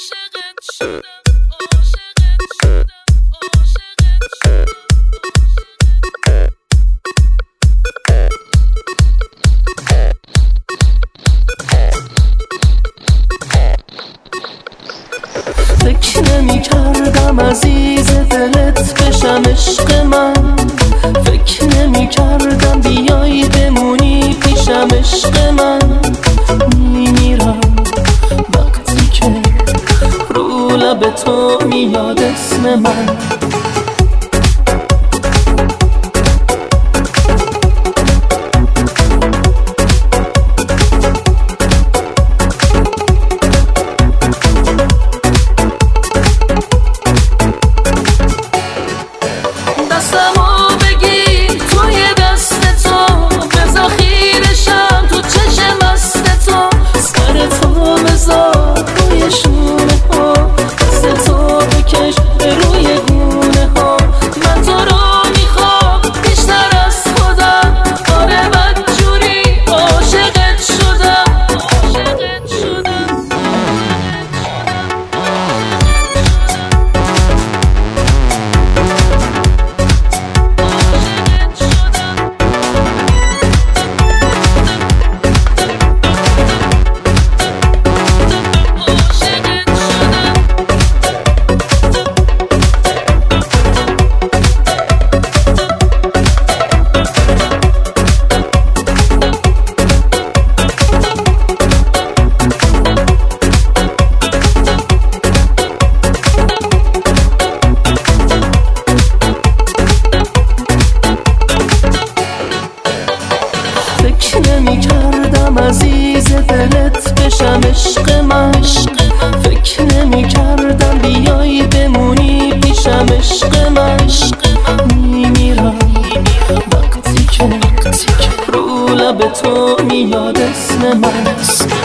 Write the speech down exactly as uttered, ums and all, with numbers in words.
فکر نمی کردم عزیز دلت بشم عشق من، فکر نمی کردم بیایی بمونی پیشم عشق من. میمیرم وقتی که رو لب تو میاد اسم من. نمی کردم عزیز دلت بشم عشق من، فکر نمی کردم بیایی بمونی پیشم عشق من. میمیرم وقتی که رو لب تو میاد اسم من.